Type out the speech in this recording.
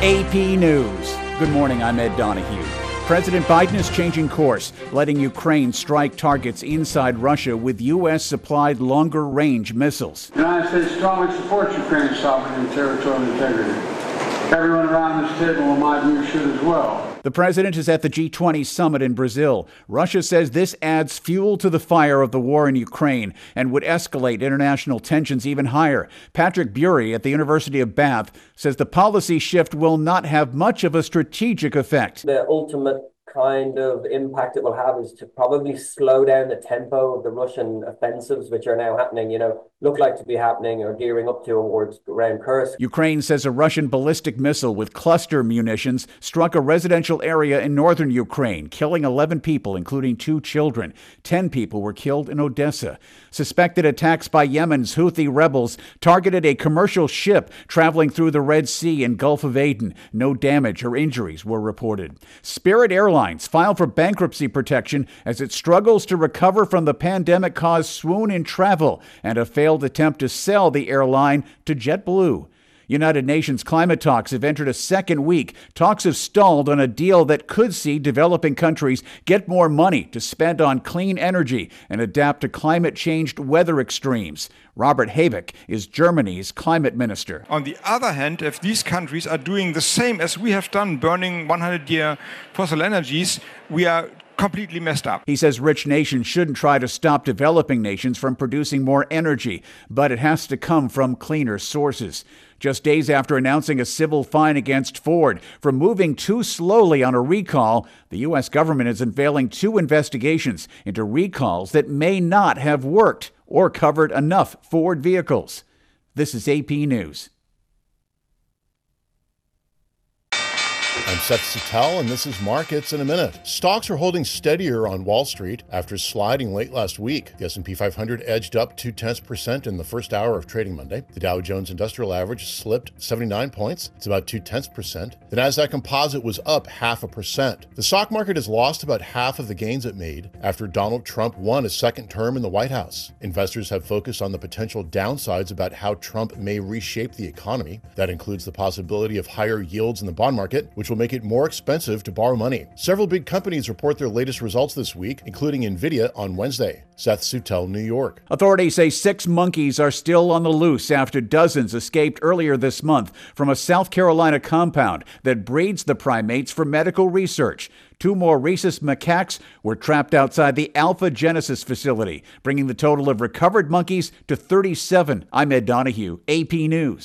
AP News. Good morning, I'm Ed Donahue. President Biden is changing course, letting Ukraine strike targets inside Russia with U.S.-supplied longer-range missiles. The United States strongly supports Ukraine's sovereignty and territorial integrity. Everyone around this table, in my view, should as well. The president is at the G20 summit in Brazil. Russia says this adds fuel to the fire of the war in Ukraine and would escalate international tensions even higher. Patrick Bury at the University of Bath says the policy shift will not have much of a strategic effect. The ultimate kind of impact it will have is to probably slow down the tempo of the Russian offensives, which are now happening, look like to be happening or gearing up towards around Kursk. Ukraine says a Russian ballistic missile with cluster munitions struck a residential area in northern Ukraine, killing 11 people, including 2 children. 10 people were killed in Odessa. Suspected attacks by Yemen's Houthi rebels targeted a commercial ship traveling through the Red Sea and Gulf of Aden. No damage or injuries were reported. Spirit Airlines filed for bankruptcy protection as it struggles to recover from the pandemic-caused swoon in travel and a failed attempt to sell the airline to JetBlue. United Nations climate talks have entered a second week. Talks have stalled on a deal that could see developing countries get more money to spend on clean energy and adapt to climate-changed weather extremes. Robert Habeck is Germany's climate minister. On the other hand, if these countries are doing the same as we have done, burning 100-year fossil energies, we are completely messed up. He says rich nations shouldn't try to stop developing nations from producing more energy, but it has to come from cleaner sources. Just days after announcing a civil fine against Ford for moving too slowly on a recall, the U.S. government is unveiling 2 investigations into recalls that may not have worked or covered enough Ford vehicles. This is AP News. I'm Seth Sattel, and this is Markets in a Minute. Stocks are holding steadier on Wall Street after sliding late last week. The S&P 500 edged up 0.2% in the first hour of trading Monday. The Dow Jones Industrial Average slipped 79 points. It's about 0.2%. The Nasdaq Composite was up 0.5%. The stock market has lost about half of the gains it made after Donald Trump won a second term in the White House. Investors have focused on the potential downsides about how Trump may reshape the economy. That includes the possibility of higher yields in the bond market, which will make it more expensive to borrow money. Several big companies report their latest results this week, including Nvidia on Wednesday. Seth Sattel, New York. Authorities say 6 monkeys are still on the loose after dozens escaped earlier this month from a South Carolina compound that breeds the primates for medical research. 2 more rhesus macaques were trapped outside the Alpha Genesis facility, bringing the total of recovered monkeys to 37. I'm Ed Donahue, AP News.